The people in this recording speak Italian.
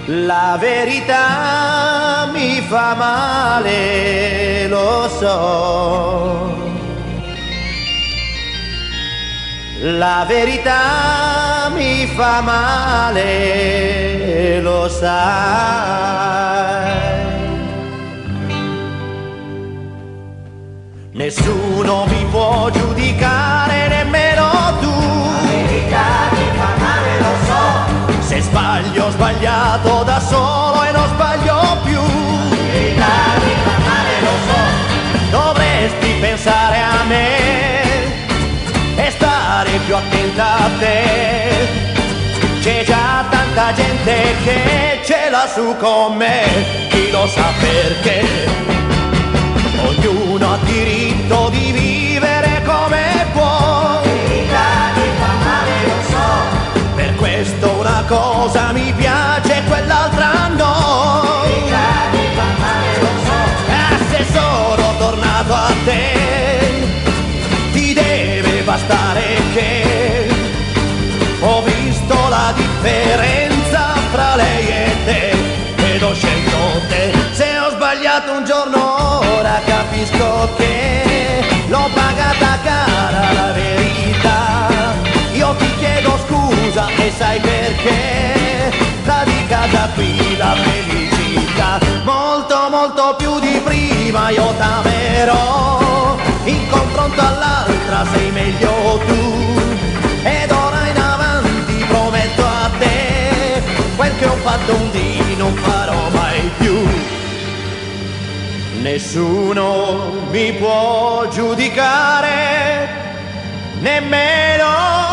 La verità mi fa male, lo so. La verità mi fa male, lo sai. Nessuno mi può giudicare, nemmeno tu. La verità mi fa male, lo so. Se sbaglio, ho sbagliato da solo e non sbaglio più. La verità mi fa male, lo so. Dovresti pensare a me e stare più attenta a te. C'è già tanta gente che ce l'ha su con me, chi lo sa perché. Ognuno ha diritto di vivere come può. La verità mi fa male, lo so. Per questo una cosa mi piace e quell'altra no. La verità mi fa male, lo so. Se sono tornato a te, ti deve bastare che ho visto la differenza fra lei e te ed ho scelto te. Se ho sbagliato un giorno, ora capisco che l'ho pagata cara la verità. Io ti chiedo scusa e sai perché, da di casa qui la felicità. Molto molto più di prima io t'amerò, in confronto all'altra sei meglio tu. Ed ora in avanti prometto a te, quel che ho fatto un dì non farò mai più. Nessuno mi può giudicare, nemmeno